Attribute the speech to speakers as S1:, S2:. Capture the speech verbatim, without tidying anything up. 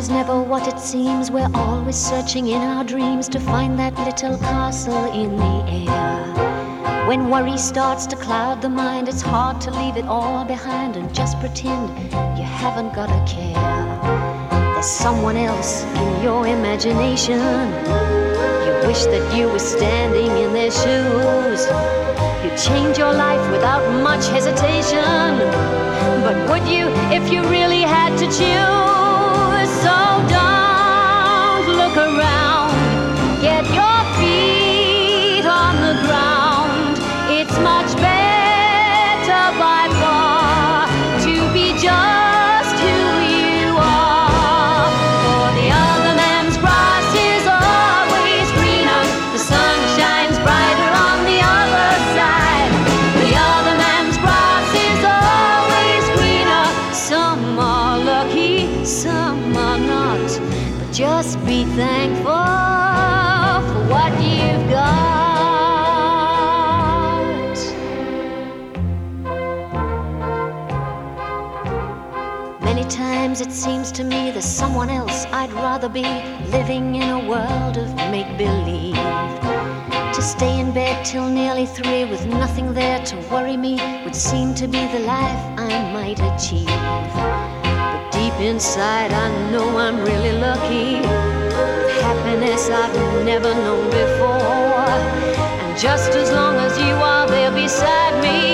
S1: is never what it seems. We're always searching in our dreams to find that little castle in the air. When worry starts to cloud the mind, it's hard to leave it all behind and just pretend you haven't got a care. There's someone else in your imagination. You wish that you were standing in their shoes. You'd change your life without much hesitation. But would you if you really had to choose? So don't look around. Get your feet on the ground. It's much better by far to be just who you are. For the other man's grass is always greener. The sun shines brighter on the other side. The other man's grass is always greener. Some are lucky, some are not. But just be thankful for what you've got. Many times it seems to me there's someone else I'd rather be, living in a world of make-believe. To stay in bed till nearly three with nothing there to worry me would seem to be the life I might achieve. But deep inside I know I'm really lucky, with happiness I've never known before. And just as long as you are there beside me,